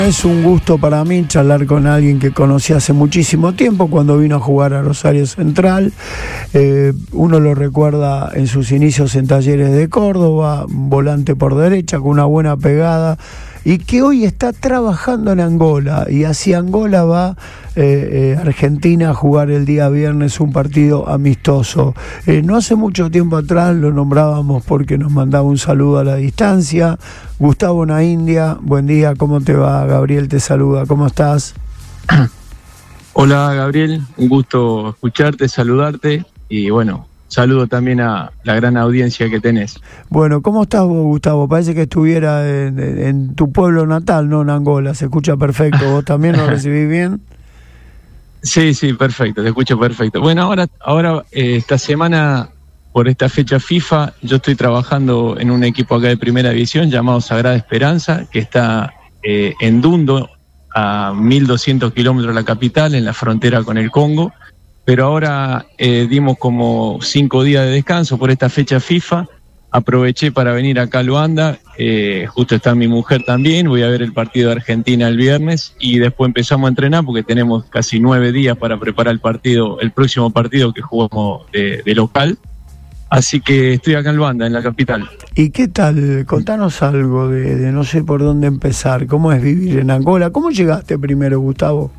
Es un gusto para mí charlar con alguien que conocí hace muchísimo tiempo cuando vino a jugar a Rosario Central. Uno lo recuerda en sus inicios en Talleres de Córdoba, volante por derecha con una buena pegada, y que hoy está trabajando en Angola, y hacia Angola va Argentina a jugar el día viernes un partido amistoso. No hace mucho tiempo atrás lo nombrábamos porque nos mandaba un saludo a la distancia. Gustavo Naindia, buen día, ¿cómo te va? Gabriel te saluda, ¿cómo estás? Hola Gabriel, un gusto escucharte, saludarte, y bueno, saludo también a la gran audiencia que tenés. Bueno, ¿cómo estás vos, Gustavo? Parece que estuviera en tu pueblo natal, no en Angola, se escucha perfecto. ¿Vos también lo recibís bien? Sí, perfecto, te escucho perfecto. Bueno, ahora esta semana, por esta fecha FIFA, yo estoy trabajando en un equipo acá de primera división llamado Sagrada Esperanza, que está en Dundo, a 1.200 kilómetros de la capital, en la frontera con el Congo. Pero ahora dimos como 5 días de descanso por esta fecha FIFA. Aproveché para venir acá a Luanda, justo está mi mujer también, voy a ver el partido de Argentina el viernes y después empezamos a entrenar porque tenemos casi 9 días para preparar el próximo partido que jugamos de local. Así que estoy acá en Luanda, en la capital. ¿Y qué tal? Contanos algo de no sé por dónde empezar. ¿Cómo es vivir en Angola? ¿Cómo llegaste primero, Gustavo?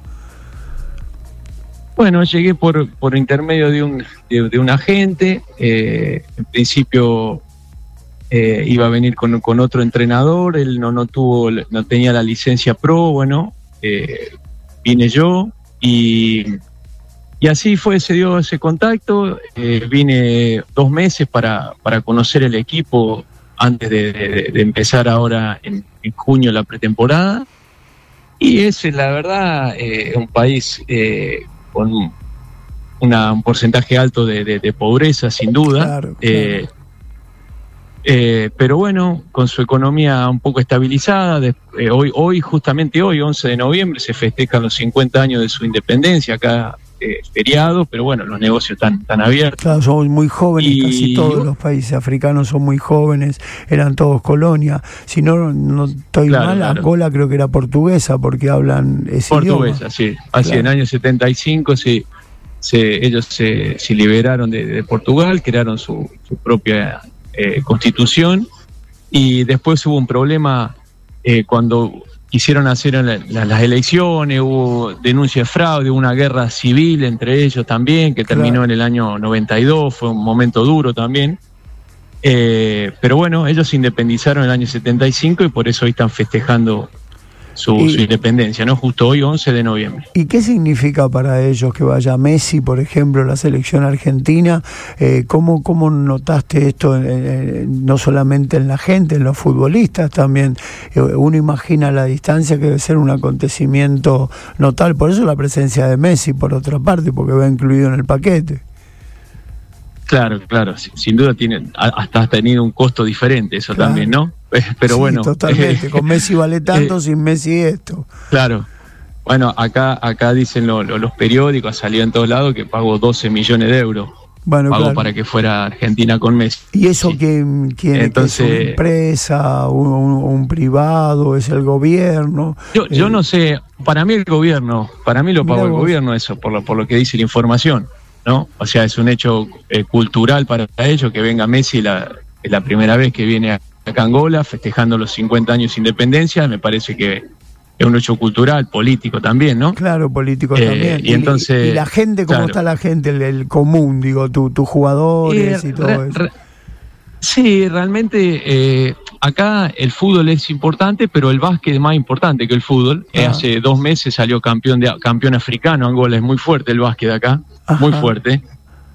Bueno, llegué por intermedio de un agente. En principio iba a venir con otro entrenador. Él no tenía la licencia pro. Bueno, vine yo y así se dio ese contacto. Vine 2 meses para conocer el equipo antes de empezar ahora en junio la pretemporada. Y es, la verdad, un país con un porcentaje alto de pobreza, sin duda. Claro. Pero bueno, con su economía un poco estabilizada, justamente hoy, 11 de noviembre, se festejan los 50 años de su independencia, acá feriado, pero bueno, los negocios están abiertos. Claro, somos muy jóvenes, casi todos los países africanos son muy jóvenes, eran todos colonia. Si no estoy mal, claro. Angola creo que era portuguesa, porque hablan ese portuguesa, idioma. Sí. Así claro. En el año 75, sí. Ellos se liberaron de Portugal, crearon su propia constitución, y después hubo un problema cuando quisieron hacer las elecciones, hubo denuncia de fraude, hubo una guerra civil entre ellos también, que terminó claro. En el año 92, fue un momento duro también. Pero bueno, ellos se independizaron en el año 75 y por eso hoy están festejando su independencia, ¿no? Justo hoy, 11 de noviembre. ¿Y qué significa para ellos que vaya Messi, por ejemplo, a la selección argentina? ¿Cómo notaste esto, no solamente en la gente, en los futbolistas también? Uno imagina a la distancia que debe ser un acontecimiento notable, por eso la presencia de Messi, por otra parte, porque va incluido en el paquete. Claro, sin duda hasta ha tenido un costo diferente eso claro. También, ¿no? Pero sí, bueno, totalmente, con Messi vale tanto, sin Messi esto. Claro, bueno, acá dicen los periódicos, salió en todos lados que pagó 12 millones de euros. Bueno, pagó claro. Para que fuera Argentina con Messi. ¿Y eso sí. ¿Quién entonces, es una empresa, un privado, es el gobierno? Yo no sé, para mí lo pagó el gobierno eso, por lo que dice la información, ¿no? O sea, es un hecho cultural para ellos que venga Messi, es la primera vez que viene acá a Angola festejando los 50 años de independencia. Me parece que es un hecho cultural, político también, ¿no? Claro, político también. Y entonces, ¿y la gente, cómo claro. Está la gente, el común, digo, tus jugadores y todo eso? Sí, realmente acá el fútbol es importante, pero el básquet es más importante que el fútbol. Hace 2 meses salió campeón africano. Angola es muy fuerte el básquet acá. Ajá. Muy fuerte.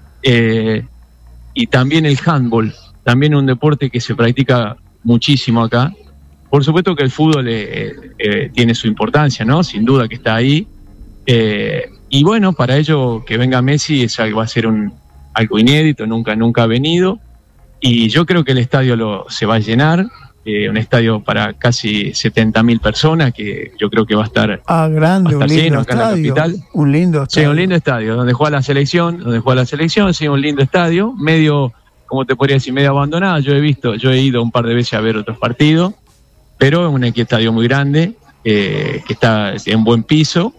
Y también el handball, también un deporte que se practica muchísimo acá. Por supuesto que el fútbol tiene su importancia, ¿no? Sin duda que está ahí. Y bueno, para ello que venga Messi va a ser algo inédito, nunca ha venido. Y yo creo que el estadio se va a llenar. Un estadio para casi 70.000 personas, que yo creo que va a estar grande, un lindo lleno acá estadio, en la capital. Un lindo estadio. Sí, un lindo estadio, donde juega la selección, sí, un lindo estadio, medio, como te podría decir, medio abandonado. Yo he ido un par de veces a ver otros partidos, pero es un estadio muy grande, que está en buen piso.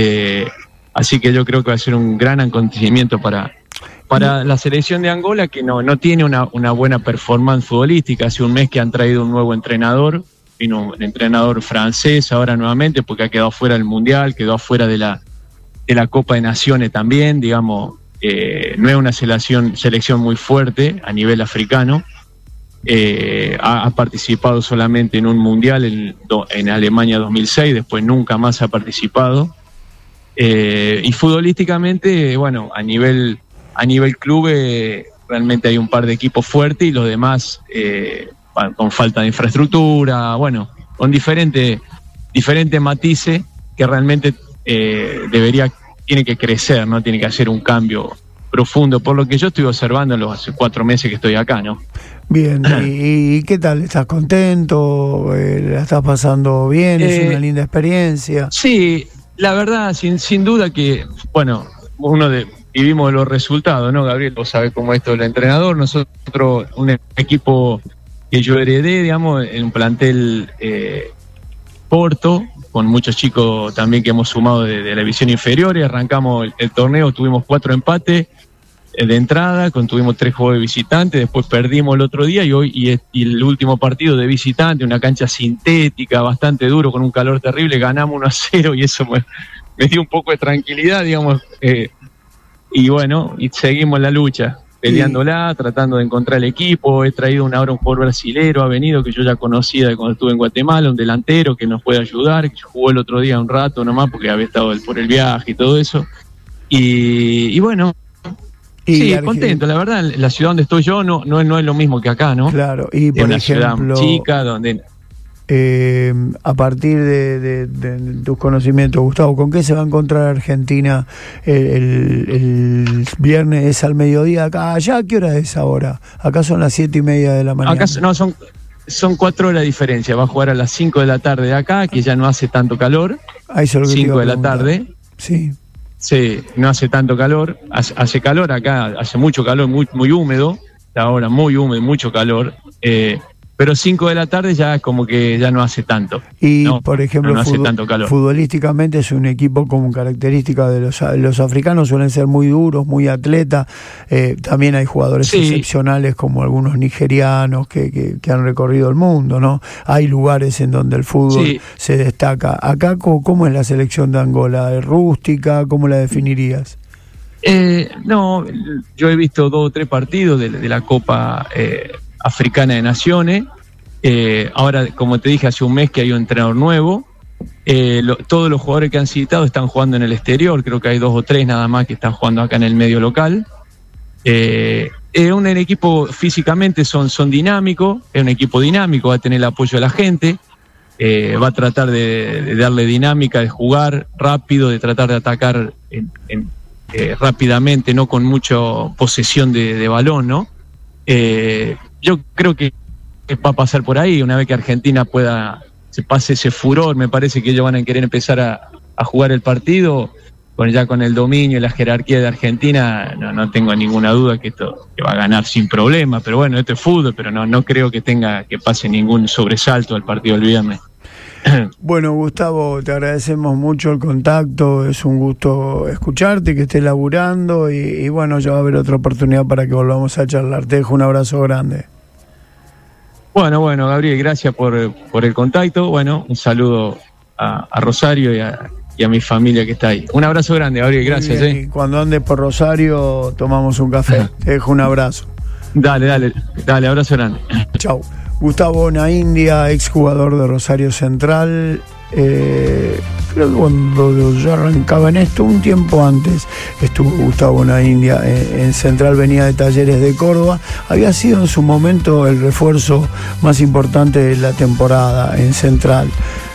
Así que yo creo que va a ser un gran acontecimiento para la selección de Angola, que no tiene una buena performance futbolística. Hace un mes que han traído un nuevo entrenador, vino un entrenador francés ahora nuevamente, porque ha quedado fuera del Mundial, quedó fuera de la Copa de Naciones también, digamos. No es una selección muy fuerte a nivel africano. Ha participado solamente en un Mundial en Alemania 2006, después nunca más ha participado. Y futbolísticamente, bueno, a nivel club realmente hay un par de equipos fuertes, y los demás con falta de infraestructura, bueno, con diferentes matices que realmente tiene que crecer, ¿no? Tiene que hacer un cambio profundo, por lo que yo estoy observando hace 4 meses que estoy acá, ¿no? Bien, ¿y qué tal? ¿Estás contento? ¿La estás pasando bien? ¿Es una linda experiencia? Sí, la verdad, sin duda que, bueno, vivimos de los resultados, ¿no, Gabriel? Vos sabés cómo es esto del entrenador. Nosotros, un equipo que yo heredé, digamos, en un plantel corto, con muchos chicos también que hemos sumado de la división inferior, y arrancamos el torneo, tuvimos 4 empates de entrada, tuvimos 3 juegos de visitante, después perdimos el otro día, y el último partido de visitante, una cancha sintética, bastante duro, con un calor terrible, ganamos 1-0, y eso me dio un poco de tranquilidad, digamos, y bueno, y seguimos la lucha, peleándola, tratando de encontrar el equipo. He traído ahora un jugador brasilero, ha venido, que yo ya conocía de cuando estuve en Guatemala, un delantero que nos puede ayudar, que jugó el otro día un rato nomás, porque había estado por el viaje y todo eso, y bueno, sí, contento, la verdad. La ciudad donde estoy yo no es lo mismo que acá, ¿no? Claro, y por una ejemplo, ciudad chica donde... a partir de tus conocimientos, Gustavo, ¿con qué se va a encontrar Argentina el viernes? ¿Es al mediodía acá? ¿Allá a qué hora es ahora? Acá son las 7:30 de la mañana. Acá no, son 4 horas de diferencia. Va a jugar a las 5 de la tarde de acá, que ya no hace tanto calor. 5 de la tarde. Sí. Sí, no hace tanto calor. Hace calor acá, hace mucho calor, muy húmedo. Ahora muy húmedo, mucho calor. Pero 5 de la tarde ya como que ya no hace tanto. Y, ¿no? por ejemplo, no hace tanto calor. Futbolísticamente es un equipo con características de los africanos, suelen ser muy duros, muy atletas. También hay jugadores excepcionales como algunos nigerianos que han recorrido el mundo, ¿no? Hay lugares en donde el fútbol se destaca. Acá, ¿cómo es la selección de Angola? ¿Es rústica? ¿Cómo la definirías? No, yo he visto 2 o 3 partidos de la Copa Africana de Naciones. Ahora, como te dije, hace un mes que hay un entrenador nuevo. Todos los jugadores que han citado están jugando en el exterior. Creo que hay 2 o 3 nada más que están jugando acá en el medio local. Un equipo físicamente son dinámicos. Es un equipo dinámico, va a tener el apoyo de la gente. Va a tratar de darle dinámica, de jugar rápido, de tratar de atacar rápidamente, no con mucha posesión de balón, ¿no? Yo creo que va a pasar por ahí. Una vez que Argentina se pase ese furor, me parece que ellos van a querer empezar a jugar el partido con el dominio y la jerarquía de Argentina. No tengo ninguna duda que va a ganar sin problema, pero bueno, esto es fútbol, pero no creo que pase ningún sobresalto al partido del viernes. Bueno, Gustavo, te agradecemos mucho el contacto, es un gusto escucharte, que estés laburando, y bueno, ya va a haber otra oportunidad para que volvamos a charlar. Te dejo un abrazo grande. Bueno, Gabriel, gracias por el contacto. Bueno, un saludo a Rosario y a mi familia que está ahí. Un abrazo grande, Gabriel, gracias. Y cuando andes por Rosario tomamos un café. Te dejo un abrazo. Dale, abrazo grande. Chau. Gustavo Onaindia, exjugador de Rosario Central. Creo que cuando yo arrancaba en esto, un tiempo antes, estuvo Gustavo Onaindia en Central, venía de Talleres de Córdoba. Había sido en su momento el refuerzo más importante de la temporada en Central.